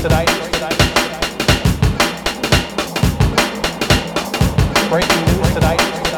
Breaking news tonight.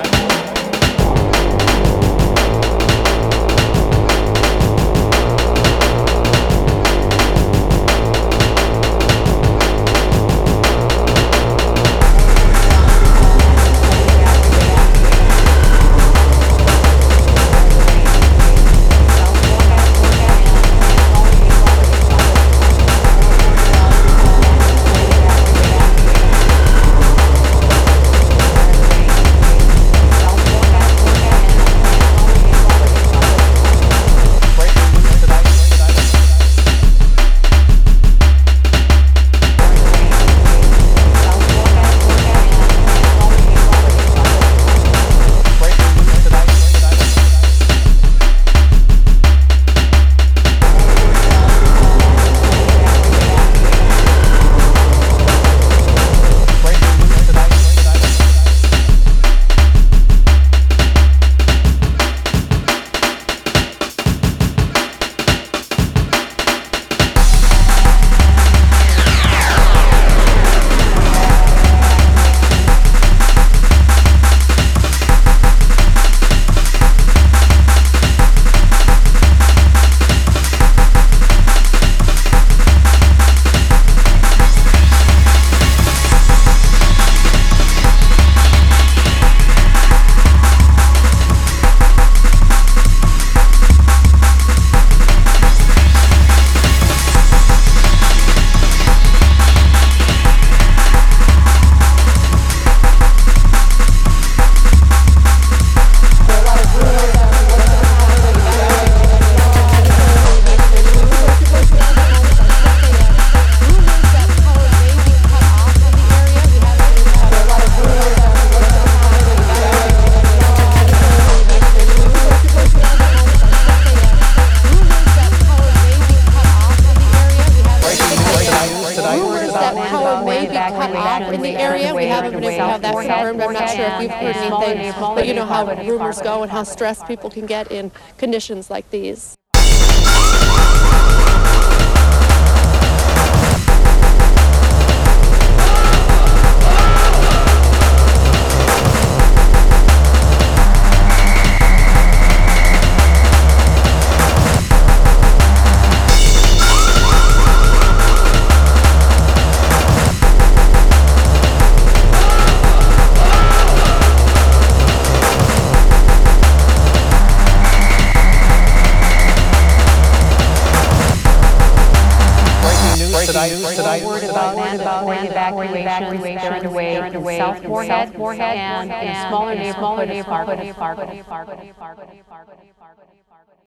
Power may be cut off in the area. We haven't been able to have that confirmed. I'm not sure if you've heard anything, but you know how rumors go and how stressed people can get in conditions like these. Word about evacuations underway in South Moorhead and in a smaller neighborhood of Fargo.